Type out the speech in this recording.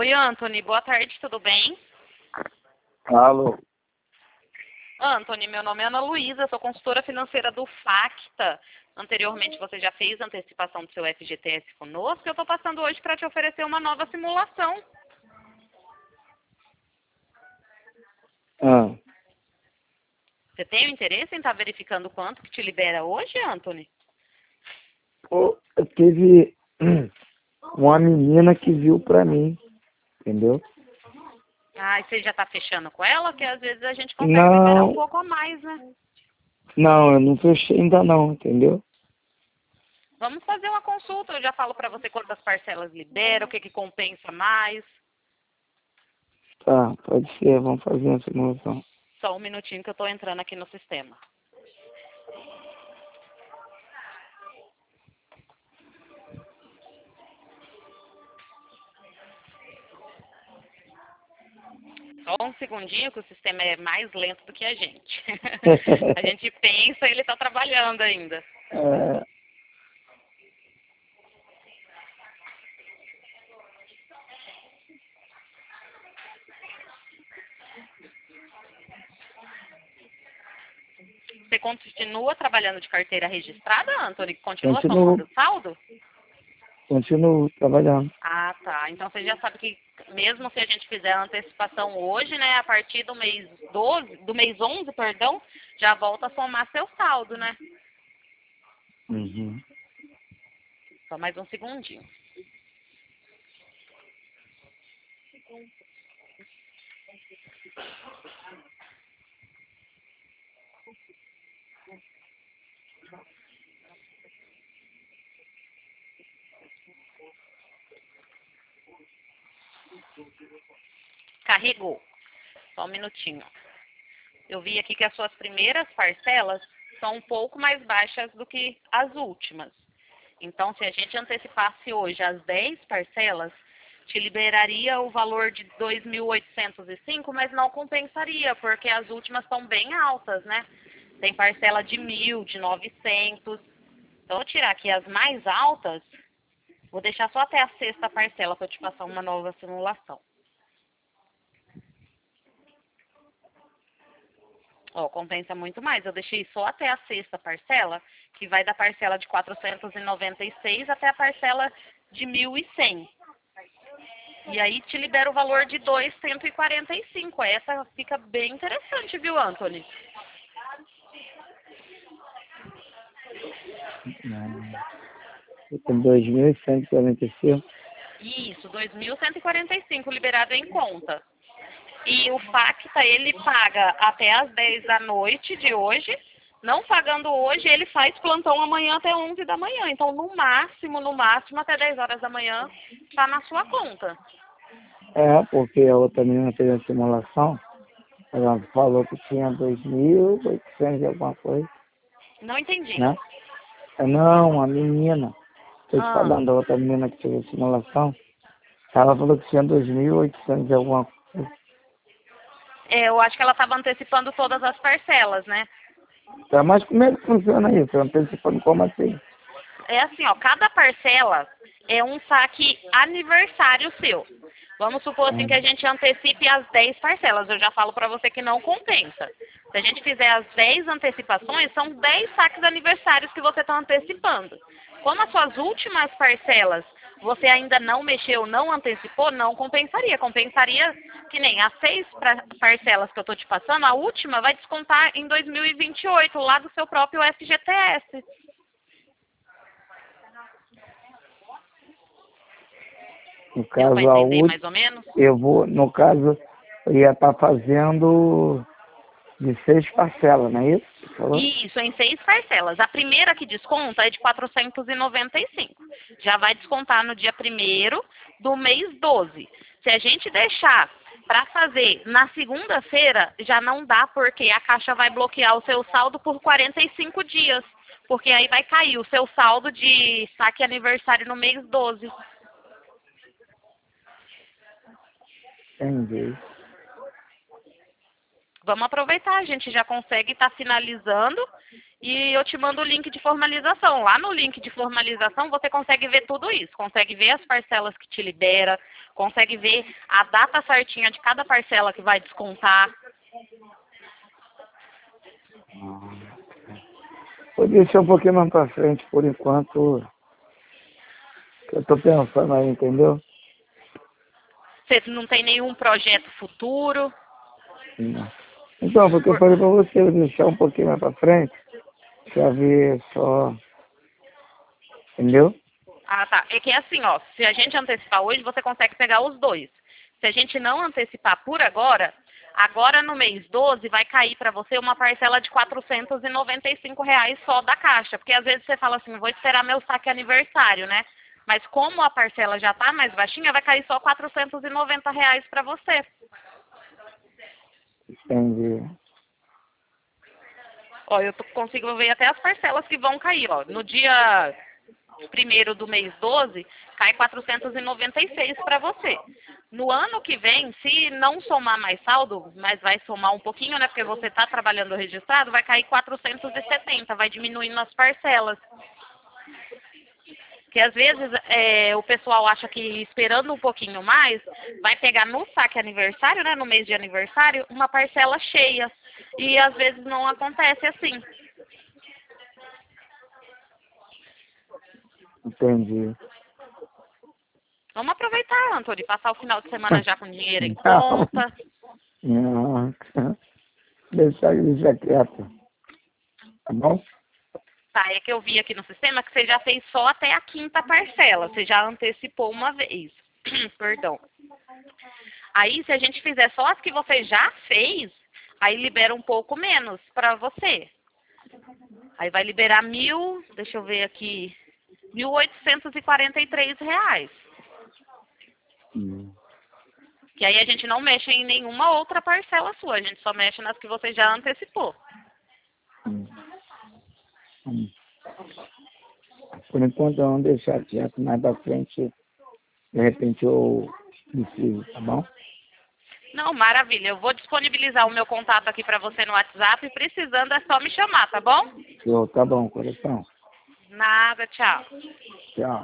Oi, Anthony. Boa tarde, tudo bem? Alô? Anthony, meu nome é Ana Luísa, sou consultora financeira do Facta. Anteriormente você já fez antecipação do seu FGTS conosco. Eu estou passando hoje para te oferecer uma nova simulação. Ah, Você tem o interesse em estar verificando quanto que te libera hoje, Anthony? teve uma menina que viu pra mim, entendeu? Ah, e você já está fechando com ela? Que às vezes a gente consegue liberar um Não, pouco a mais, né? não, eu não fechei ainda não, entendeu? Vamos fazer uma consulta. Eu já falo para você quantas parcelas libera, o que compensa mais. Tá, pode ser, vamos fazer uma simulação. Só um minutinho que eu estou entrando aqui no sistema. Só um segundinho que o sistema é mais lento do que a gente. A gente pensa e ele está trabalhando ainda. É, Você continua trabalhando de carteira registrada, Anthony? Continua continuo, somando saldo? continuo trabalhando. Ah, tá. Então você já sabe que mesmo se a gente fizer a antecipação hoje, né, a partir do mês 12, do mês 11, perdão, já volta a somar seu saldo, né? Uhum. Só mais um segundinho. Carregou. Só um minutinho. Eu vi aqui que as suas primeiras parcelas são um pouco mais baixas do que as últimas. Então, se a gente antecipasse hoje as 10 parcelas, te liberaria o valor de 2.805, mas não compensaria, porque as últimas estão bem altas, né? Tem parcela de 1.000, de 900. Então, eu vou tirar aqui as mais altas, vou deixar só até a sexta parcela para eu te passar uma nova simulação. Ó, compensa muito mais. Eu deixei só até a sexta parcela, que vai da parcela de 496 até a parcela de 1.100. E aí te libera o valor de 2.145. Essa fica bem interessante, viu, Anthony? Tem 2.145. Isso, 2.145 liberado em conta. E o Facta, ele paga até às 10 da noite de hoje. Não pagando hoje, ele faz plantão amanhã até 11 da manhã. Então, no máximo, até 10 horas da manhã, está na sua conta. É, porque a outra menina fez a simulação, ela falou que tinha 2.800 e alguma coisa, Não entendi. né? Não, a menina, tô te Ah, falando, a outra menina que fez a simulação, ela falou que tinha 2.800 e alguma coisa. eu acho que ela estava antecipando todas as parcelas, né? Tá, mas como é que funciona isso? Antecipando como assim? É assim, ó, cada parcela é um saque aniversário seu. Vamos supor assim que a gente antecipe as 10 parcelas. Eu já falo para você que não compensa. Se a gente fizer as 10 antecipações, são 10 saques aniversários que você está antecipando. Como as suas últimas parcelas você ainda não mexeu, não antecipou, não compensaria. Compensaria que nem as 6 parcelas que eu estou te passando, a última vai descontar em 2028, lá do seu próprio FGTS. No Deu para caso, a entender última, mais ou menos? eu vou, no caso, eu ia estar fazendo de 6 parcelas, não é isso? Você falou? Isso, em 6 parcelas. A primeira que desconta é de 495. Já vai descontar no dia 1º do mês 12. Se a gente deixar para fazer na segunda-feira, já não dá, porque a Caixa vai bloquear o seu saldo por 45 dias. Porque aí vai cair o seu saldo de saque aniversário no mês 12. Entendi. Vamos aproveitar, a gente já consegue estar finalizando e eu te mando o link de formalização. Lá no link de formalização você consegue ver tudo isso, consegue ver as parcelas que te libera, consegue ver a data certinha de cada parcela que vai descontar. Vou deixar um pouquinho mais pra frente, por enquanto, que eu tô pensando aí, entendeu? Você não tem nenhum projeto futuro? Não. Então, porque eu falei pra você, eu vou deixar um pouquinho mais pra frente, pra ver só, entendeu? Ah, tá. É que é assim, ó, se a gente antecipar hoje, você consegue pegar os dois. Se a gente não antecipar por agora, agora no mês 12 vai cair para você uma parcela de R$ 495 só da Caixa. Porque às vezes você fala assim, vou esperar meu saque aniversário, né? Mas como a parcela já tá mais baixinha, vai cair só R$ 490 para você. Entendi. Ó, eu consigo ver até as parcelas que vão cair, ó. No dia 1º do mês 12, cai 496 para você. No ano que vem, se não somar mais saldo, mas vai somar um pouquinho, né? Porque você está trabalhando registrado, vai cair 470, vai diminuindo as parcelas. Porque às vezes o pessoal acha que esperando um pouquinho mais, vai pegar no saque aniversário, né? No mês de aniversário, uma parcela cheia. E às vezes não acontece assim. Entendi. Vamos aproveitar, Antônio, passar o final de semana já com dinheiro em Não, conta. não. Deixa quieto. Tá bom? Tá, é que eu vi aqui no sistema que você já fez só até a 5ª parcela. Você já antecipou uma vez. Perdão. Aí, se a gente fizer só as que você já fez, aí libera um pouco menos para você. Aí vai liberar deixa eu ver aqui, R$ 1.843. Que aí a gente não mexe em nenhuma outra parcela sua, a gente só mexe nas que você já antecipou. Hum. Por enquanto, vamos deixar quieto. Mais pra frente, de repente, eu preciso, tá bom? Não, maravilha. Eu vou disponibilizar o meu contato aqui para você no WhatsApp. Precisando é só me chamar, tá bom? Tá bom, coração. Nada, tchau. Tchau.